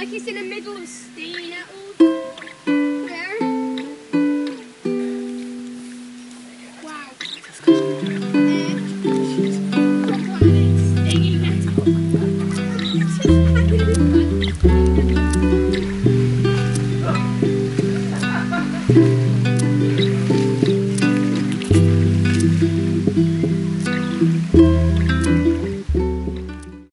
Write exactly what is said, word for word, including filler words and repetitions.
like he's in the middle of staying at all.